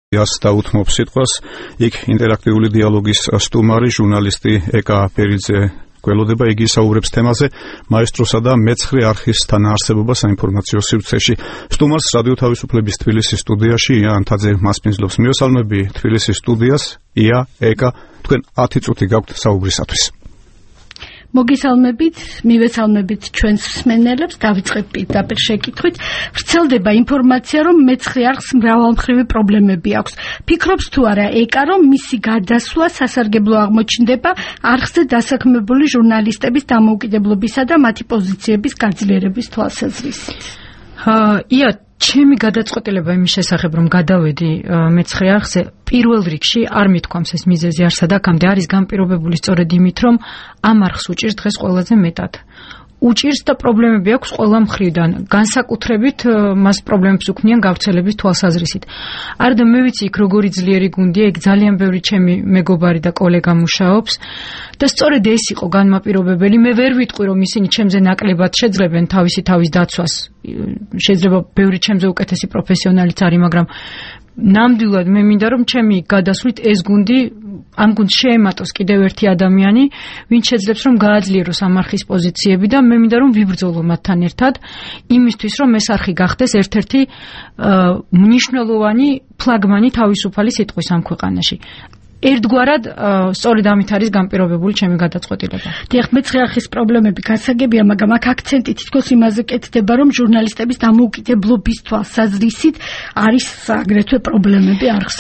დაუთმობ სიტყვას, იქ ინტერაქტიული დიალოგის სტუმარი, ჟურნალისტი ეკა ფერიძე გველოდება, იგი საუბრებს თემაზე მაესტროსა და მეცხრე არხის თანაარსებობა საინფორმაციო სივრცეში. სტუმარს რადიო თავისუფლების თბილისის სტუდიაში ია ანთაძე მასპინძლობს. მიესალმები თბილისის სტუდიას, ია, ეკა, თქვენ 10 წუთი გაქვთ საუბრისათვის. მოგესალმებით, მივესალმებით ჩვენს მსმენელებს, დავიწყებ პირდაპირ შეკითხვით. ვრცელდება ინფორმაცია, რომ მეცხრე არხს მრავალმხრივი პრობლემები აქვს. ფიქრობს თუ არა ეკა, რომ მისი გადასვლა სასარგებლო აღმოჩნდება არხზე დასაქმებული ჟურნალისტების დამოუკიდებლობისა და მათი პოზიციების გაძლიერების თვალსაზრისით? ია, ჩემი გადაწყვეტილება იმის შესახებ, რომ გადავედი მეცხრე არხზე, პირველ რიგში არ მithქვამს ეს მიზეზი არსა და აქამდე არის განპირობებული სწორედ იმით, რომ ამ არხს უჭირს დღეს ყველაზე მეტად. უჭირს და პრობლემები აქვს ყველა მხრიდან, განსაკუთრებით მას პრობლემებს უქმნიან გავრცელების თვალსაზრისით. არ და მე ვიცი იქ როგორი ძლიერი გუნდია, იქ ძალიან ბევრი ჩემი მეგობარი და კოლეგა მუშაობს და სწორედ ეს იყო განმაპირობებელი. მე ვერ ვიტყვი, რომ ისინი ჩემზე ნაკლებად შეძლებენ თავის დაცვას. შეიძლება ბევრი ჩემზე უკეთესი პროფესიონალიც არის, მაგრამ ნამდვილად მე მინდა რომ ჩემი გადასვლით ეს გუნდი ამ გუნდს შეემატოს კიდევ ერთი ადამიანი, ვინც შეძლებს რომ გააძლიეროს ამ არხის პოზიციები და მე მინდა რომ ვიბრძოლო მათთან ერთად იმისთვის რომ ეს არხი გახდეს ერთ-ერთი მნიშვნელოვანი ფლაგმანი თავისუფალი სიტყვის ამ ქვეყანაში. ერთგვარად სწორედ ამით არის განპირობებული ჩემი გადაწყვეტილება. დიახ, მეცხრე არხის პრობლემები გასაგებია, მაგრამ აქ აქცენტი თითქოს იმაზე კეთდება, რომ ჟურნალისტების დამოუკიდებლობის თვალსაზრისით არის აგრეთვე პრობლემები არხზე.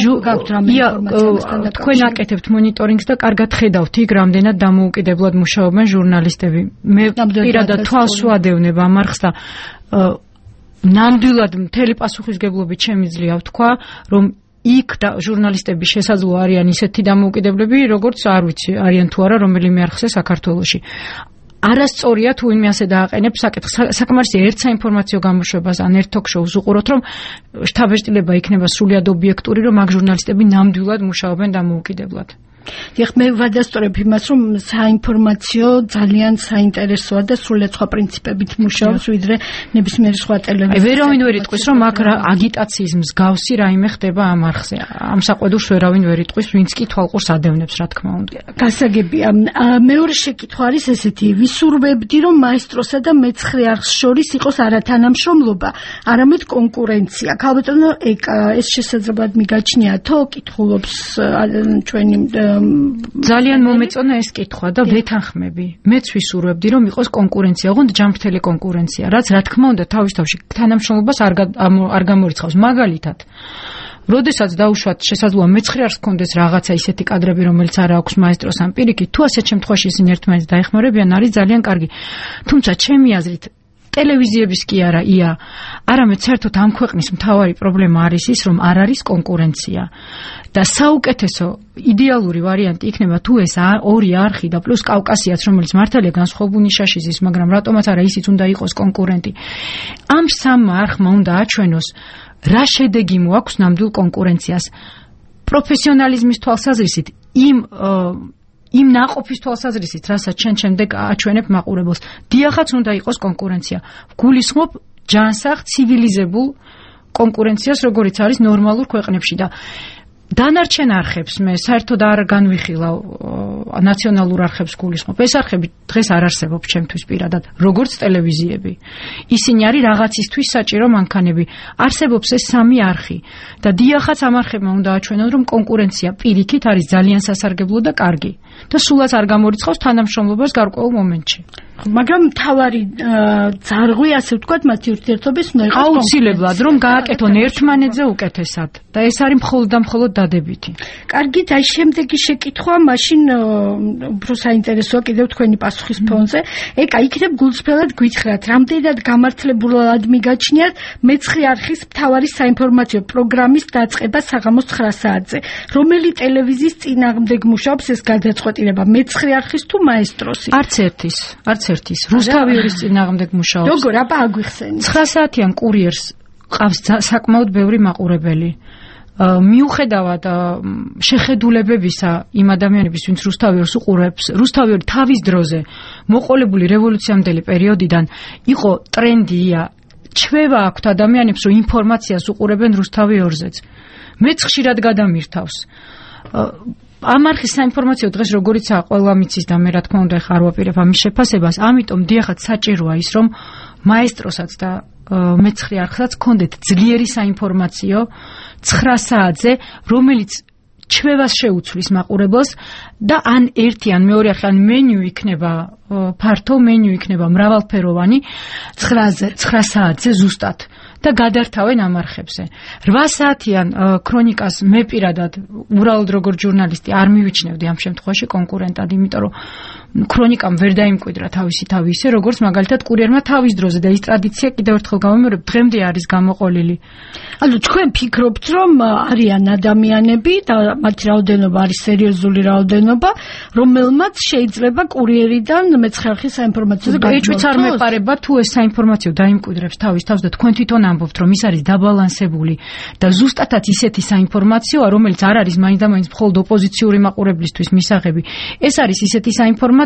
თქვენ აკეთებთ მონიტორინგს და კარგად ხედავთ იქ რამდენად დამოუკიდებლად მუშაობენ ჟურნალისტები. მე პირადად თვალს ვადევნებ ამ არხს და ნამდვილად მთელი პასუხისგებლობით შემიძლია ვთქვა, რომ იქ და ჟურნალისტების შესაძლოა არიან ისეთი დამოუკიდებლები, როგორც არ ვიცი, არიან თუ არა რომელიმე არხზე საქართველოში. არასწორია თუ ვინმე ასე დააყენებს საკითხს. საკმარისია ერთ საინფორმაციო გამოშვებას ან ერთ თოქ-შოუს უყუროთ, რომ შთაბეჭდილება იქნება სრულიად ობიექტური, რომ აქ ჟურნალისტები ნამდვილად მუშაობენ დამოუკიდებლად. დიახ, მე ვადასტურებ იმას, რომ საინფორმაციო ძალიან საინტერესოა და სრულიად სხვა პრინციპებით მუშაობს, ვიდრე ნებისმიერი სხვა ტელევიზია. ვერავინ ვერ იტყვის, რომ აქ აგიტაციის მსგავსი რაიმე ხდება ამ არხზე. ამ საყვედურს ვერავინ ვერ იტყვის, ვინც კი თვალყურს ადევნებს, რა თქმა უნდა. გასაგებია. მეორე შეკითხვა არის ესეთი: ვისურვებდი, რომ მაესტროსა და მეცხრე არხს შორის იყოს არა თანამშრომლობა, არამედ კონკურენცია. ქალბატონო ეკა, ეს შესაძლებლად მიგაჩნია თო? კითხულობს ჩვენი ძალიან მომეწონა ეს კითხვა და ვეთანხმები. მეც ვისურვებდი, რომ იყოს კონკურენცია, ოღონდ ჯანმრთელი კონკურენცია, რაც რა თქმა უნდა თავის თავში თანამშრომლობას არ გამორიცხავს. მაგალითად, როდესაც დაუშვათ შესაძლოა მეცხრე არხს კონდეს რაღაცა ისეთი კადრები, რომელიც არ აქვს მაესტროს ან პირიქით, თუ ასეთ შემთხვევაში ისინი ერთმანეთს დაეხმარებიან, არის ძალიან კარგი. თუმცა ჩემი აზრით ტელევიზიების კი არა, ია, არამედ საერთოდ ამ ქვეყნის მთავარი პრობლემა არის ის, რომ არ არის კონკურენცია. და საუკეთესო იდეალური ვარიანტი იქნება თუ ეს ორი არხი და პლუს კავკასიაც, რომელიც მართალია განსხვავებულ ნიშაში ზის, მაგრამ რატომაც არა ისიც უნდა იყოს კონკურენტი. ამ სამმა არხმა უნდა აჩვენოს, რა შედეგი მოაქვს ნამდვილ კონკურენციას. პროფესიონალიზმის თვალსაზრისით, იმ ნაყოფის თვალსაზრისით, რასაც შემდეგ აჩვენებ მაყურებელს. დიახაც უნდა იყოს კონკურენცია. გულისხმობ ჯანსაღ, ცივილიზებულ კონკურენციას, როგორიც არის ნორმალურ ქვეყნებში და დანარჩენ არხებს მე საერთოდ არ განვიხილავ ნაციონალურ არხებს გულისხმობ. ეს არხები დღეს არ არსებობს ჩემთვის პირადად, როგორც ტელევიზიები. ისინი არის რაღაცისთვის საჭირო მანქანები. არსებობს ეს სამი არხი და დიახაც ამ არხებმა უნდა აჩვენონ, რომ კონკურენცია პირიქით არის ძალიან სასარგებლო და კარგი და სულაც არ გამორიცხავს თანამშრომლობას გარკვეულ მომენტში. მაგრამ მთავარი ძარღვი, ასე ვთქვათ, მათი ურთიერთობის უნდა იყოს აუცილებლად, რომ გააკეთონ ერთმანეთზე უკეთესად და ეს არის მხოლოდ და მხოლოდ დადებითი. კარგით, აი შემდეგი შეკითხვა, მაშინ უფრო საინტერესოა კიდევ თქვენი პასუხის ფონზე. ეკა, იქნებ გულწრფელად გითხრათ, რამდენად გამართლებულად მიგაჩნიათ მეცხრე არხის მთავარი საინფორმაციო პროგრამის დაწყება საღამოს 9 საათზე. რომელი ტელევიზიის წინააღმდეგ მუშაობს ეს გადაწყვეტილება, მეცხრე არხის თუ მაესტროსის? არც ერთის. რუსთავიერის წინააღმდეგ მუშაობს. როგორ, აბა აგვიხსენით. 9 საათიან კურიერს ყავს საკმაოდ ბევრი მაყურებელი. მიუხედავად შეხედულებებისა იმ ადამიანების, ვინც რუსთავიერს უყურებს, რუსთავიერი თავის დროზე მოყოლებული რევოლუციამდელი პერიოდიდან იყო ტრენდია, ჩვევა აქვთ ადამიანებს, რომ ინფორმაციას უყურებენ რუსთავიერზეც. მეც ხშირად გადამირთავს. ამ არხის საინფორმაციო დღეს როგორიცაა ყველა მიცის და მე რა თქმა უნდა ხარ ვაპირებ ამის შეფასებას, ამიტომ დიახაც საჭიროა ის რომ მაესტროსაც და მეცხრე არხსაც კონდეთ ძლიერი საინფორმაციო 9 საათზე, რომელიც ჩვევას შეუცვლის მაყურებელს და ან ერთი ან მეორე არხი ან მენიუ იქნება ფართო მენიუ იქნება მრავალფეროვანი 9 საათზე ზუსტად და გადართავენ ამ არხებზე. 8 საათიან ქრონიკას მე პირადად უბრალოდ როგორც ჟურნალისტი არ მივიჩნევდი ამ შემთხვევაში კონკურენტად, იმიტომ რომ ქრონიკამ ვერ დაიმკვიდრა თავისი თავი ისე, როგორც მაგალითად კურიერმა თავის დროზე და ის ტრადიცია კიდევ ერთხელ გავიმეორებ, დღემდე არის გამოყოლილი. ანუ თქვენ ფიქრობთ, რომ არიან ადამიანები და მათი რაოდენობა არის სერიოზული რაოდენობა, რომელმაც შეიძლება კურიერიდან მეცხრე არხის საინფორმაციო ეჭვიც არ მეპარება თუ ეს საინფორმაციო დაიმკვიდრებს თავის თავს და თქვენ თვითონ ამბობთ, რომ ის არის დაბალანსებული და ზუსტადაც ისეთი საინფორმაციოა, რომელიც არ არის მაინც და მაინც მხოლოდ ოპოზიციური მაყურებლისთვის მისაღები. ეს არის ისეთი საინფორმაციო,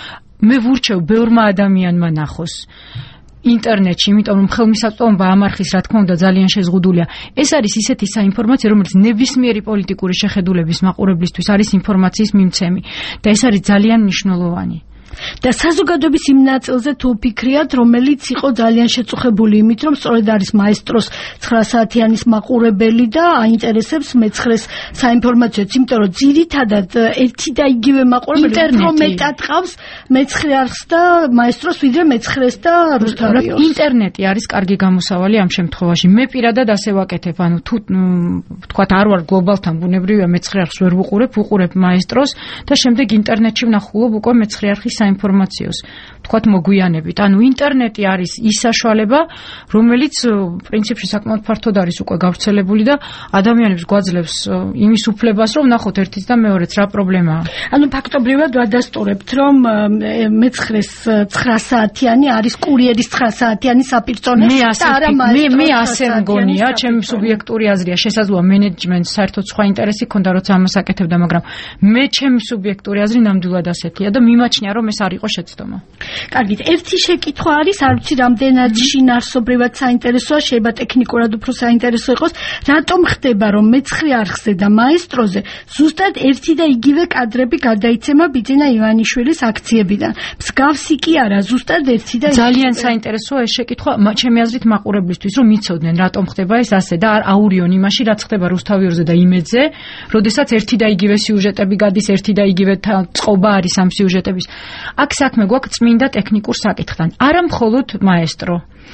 მე ვურჩევ ბევრმა ადამიანმა ნახოს ინტერნეტში, იმიტომ რომ ხელმისაწვდომობა ამ არხის რა თქმა უნდა ძალიან შეზღუდულია. ეს არის ისეთი საინფორმაციო, რომელიც ნებისმიერი პოლიტიკური შეხედულების მაყურებლისთვის არის ინფორმაციის მიმცემი და ეს არის ძალიან მნიშვნელოვანი. და საზოგადოების იმ ნაწილზე თუ ფიქრიათ, რომელიც იყო ძალიან შეწუხებული იმით, რომ სწორედ არის მაესტროს 9 საათიანის მაყურებელი და აინტერესებს მეცხრეს საინფორმაციოც, იმიტომ რომ ძირითადად ერთი და იგივე მაყურებელი უფრო მეტად ყავს მეცხრე არხს და მაესტროს ვიდრე მეცხრეს და რუსთავიოს. ინტერნეტი არის კარგი გამოსავალი ამ შემთხვევაში. მე პირადად ასე ვაკეთებ, ანუ თუ თქვათ არ ვარ გლობალთან ბუნებრივია მეცხრე არხს ვერ ვუყურებ მაესტროს და შემდეგ ინტერნეტში ვნახულობ უკვე მეცხრე არხის საინფორმაციოს, თქვათ მოგვიანებით. ანუ ინტერნეტი არის ის საშუალება, რომელიც პრინციპში საკმაოდ ფართოდ არის უკვე გავრცელებული და ადამიანებს გვაძლევს იმის უფლებას, რომ ნახოთ ერთიც და მეორეც რა პრობლემაა. ანუ ფაქტობრივად ვადასტურებთ, რომ მეცხრეს 9 საათიანი არის კურიერის 9 საათიანი საპირწონე და არა მაესტროს. მე ასე მგონია, ჩემი სუბიექტური აზრია, შესაძლოა მენეჯმენტს საერთოდ სხვა ინტერესი ქონდა, როცა ამას აკეთებდა, მაგრამ მე ჩემი სუბიექტური აზრი ნამდვილად ასეთია და მიმაჩნია, რომ ეს არ იყო შეცდომა. კარგით, ერთი შეკითხვა არის, არ ვიცი რამდენად შინაარსობრივად საინტერესოა, შეიძლება ტექნიკურად უფრო საინტერესო იყოს, რატომ ხდება, რომ მეცხრე არხზე და მაესტროზე ზუსტად ერთი და იგივე კადრები გადაიცემა ბიძინა ივანიშვილის აქციებიდან. მსგავსი კი არა, ზუსტად ერთი და ძალიან საინტერესოა ეს შეკითხვა, ჩემი აზრით მაყურებლისთვის, რომ იცოდნენ, რატომ ხდება ეს ასე და არ აურიონ იმაში, რაც ხდება რუსთავიორზე და იმედზე, როდესაც ერთი და იგივე სიუჟეტები გადის, ერთი და იგივე წყობა არის ამ სიუჟეტების. აქ საქმე გვაქვს წმინდა ტექნიკურ საკითხთან. არა მხოლოდ მაესტრო,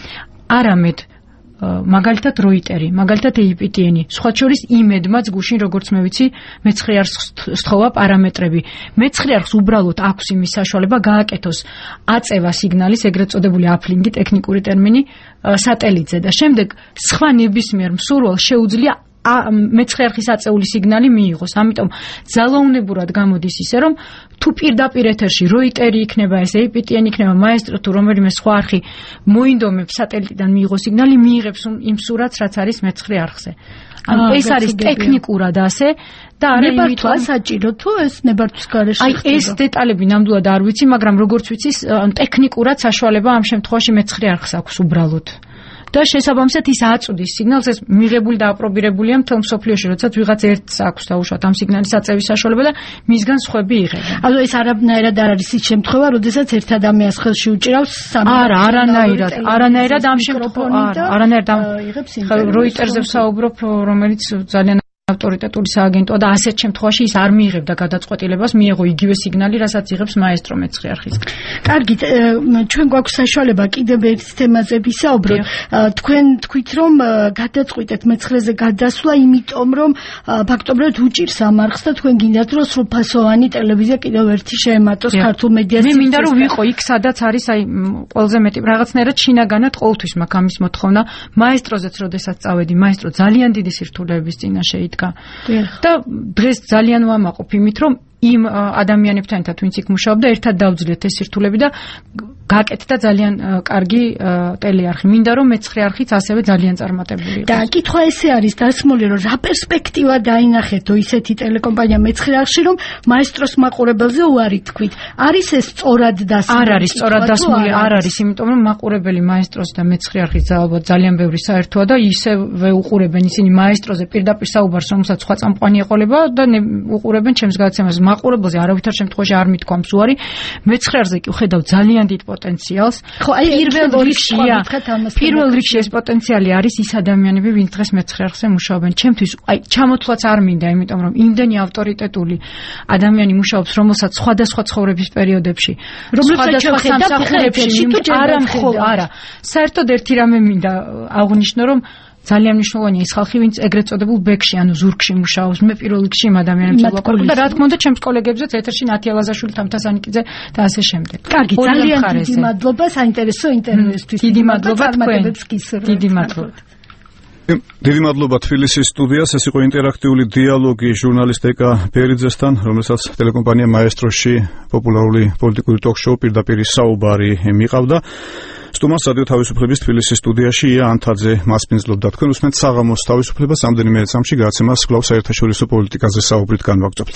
არამედ მაგალითად როიტერი, მაგალითად APTN, სხვა შორის იმედმაც გუშინ როგორც მე ვიცი, მეცხრე არხს სთხოვა პარამეტრები. მეცხრე არხს უბრალოდ აქვს იმის საშუალება გააკეთოს აწევა სიგნალის, ეგრეთ წოდებული აფლინგი, ტექნიკური ტერმინი, სატელიტზე და შემდეგ სხვა ნებისმიერ მსურველს შეუძლია მეცხრე არხის აწეული სიგნალი მიიღოს. ამიტომ ძალაუნებურად გამოდის ისე, რომ თუ პირდაპირ ეთერში როიტერი იქნება, ეს APTN იქნება, მაესტრო თუ რომელიმე სხვა არხი მოინდომებს სატელიტიდან მიიღოს სიგნალი, მიიღებს იმ სურათს, რაც არის მეცხრე არხზე. ანუ ეს არის ტექნიკურად ასე და არა იმითო საჭირო თუ ეს ნებართვის გარეშე ხდება. აი ეს დეტალები ნამდვილად არ ვიცი, მაგრამ როგორც ვიცი, ტექნიკურად საშუალება ამ შემთხვევაში მეცხრე არხს აქვს უბრალოდ. და შესაბამისად ის აწვდის სიგნალს, ეს მიღებული და აპრობირებულია მთელ მსოფლიოში, როდესაც ვიღაც ერთს აქვს დაუშვათ ამ სიგნალის აწევის საშუალება და მისგან სხვები იღებენ. ანუ ეს არანაირად არ არის ის შემთხვევა, როდესაც ერთ ადამიანს ხელში უჭირავს არა, არანაირად ამ შემთხვევაში არანაირად როიტერზე ვსაუბრობ, რომელიც ძალიან ავტორიტეტული სააგენტოა და ასეთ შემთხვევაში ის არ მიიღებდა გადაწყვეტილებას, მიიღო იგივე სიგნალი, რასაც იღებს მაესტრო მეცხრე არხის. კარგით, ჩვენ გვაქვს საშუალება კიდევ ერთ თემაზე ვისაუბროთ. თქვენ თქვით, რომ გადაწყვიტეთ მეცხრეზე გადასვლა, იმიტომ რომ ფაქტობრივად უჭირს ამ არხს და თქვენ გინდათ, რომ სრულფასოვანი ტელევიზია კიდევ ერთი შეემატოს ქართულ მედიას. მე მინდა რომ ვიყო იქ, სადაც არის აი ყველაზე მეტი რაღაცნაირად შინაგანად ყოველთვის მაქვს ამის მოთხოვნა. მაესტროზეც როდესაც წავედი, მაესტრო ძალიან დიდი სირთულეების წინაშე და დღეს ძალიან ვამაყობ იმით, რომ იმ ადამიანებთან ერთად ვინც იქ მუშაობდა, ერთად დავძლიეთ ეს სირთულეები და გაკეთდა ძალიან კარგი ტელეარხი. მინდა რომ მე-9 არხიც ასევე ძალიან წარმატებული იყოს. და კითხვა ესე არის დასმული, რომ რა პერსპექტივა დაინახეთო ისეთი ტელეკომპანია მე-9 არხში, რომ მაესტროს მაყურებელზე უარი თქვით. არის ეს სწორად დასმული? არ არის სწორად დასმული, არ არის, იმიტომ რომ მაყურებელი მაესტროს და მე-9 არხის ალბათ ძალიან ბევრი საერთოა და ისევე უყურებენ ისინი მაესტროზე პირდაპირ საუბარს, რომელსაც სხვა წამყვანი ეყოლება და უყურებენ ჩემს გადაცემას. მაყურებელზე არავითარ შემთხვევაში არ მithქვამს უარი. მე-9 არხზე კი ვხედავ ძალიან დიდ პოტენციალს. ხო, აი პირველ რიგში ეს პოტენციალი არის ის ადამიანები, ვინც დღეს მე-9 არხზე მუშაობენ. ჩემთვის აი ჩამოთვლაც არ მინდა, იმიტომ რომ იმდენი ავტორიტეტული ადამიანი მუშაობს, რომელსაც სხვადასხვა ცხოვრების პერიოდებში, სხვადასხვა სამსახურებში, არა, საერთოდ ერთი რამე მინდა აღვნიშნო, რომ ძალიან მნიშვნელოვანია ის ხალხი, ვინც ეგრეთ წოდებულ ბექში, ანუ ზურგში მუშაობს. მე პირველ რიგში იმ ადამიანებს ვაკვირდი და რა თქმა უნდა, ჩემს კოლეგებზეც ეთერში ნათი ალაზაშვილი, თამთასანიკიძე და ასე შემდეგ. კარგი, ძალიან დიდი მადლობა საინტერესო ინტერვიუსთვის. დიდი მადლობა თქვენ. დიდი მადლობა. დიდი მადლობა თბილისის სტუდიას. ეს იყო ინტერაქტიული დიალოგი ჟურნალისტ ეკა ბერიძესთან, რომელსაც ტელეკომპანია მაესტროში პოპულარული პოლიტიკური ტოქ-შოუ პირდაპირ საუბარი მიყავდა. სტუმარს რადიო თავისუფლების თბილისის სტუდიაში ია ანთაძე მასპინძლობდა. თქვენ უსმენთ საღამოს თავისუფლებას. ამდენიმე წამში გადაცემას კვლავ საერთაშორისო პოლიტიკაზე საუბრით განვაგრძობთ.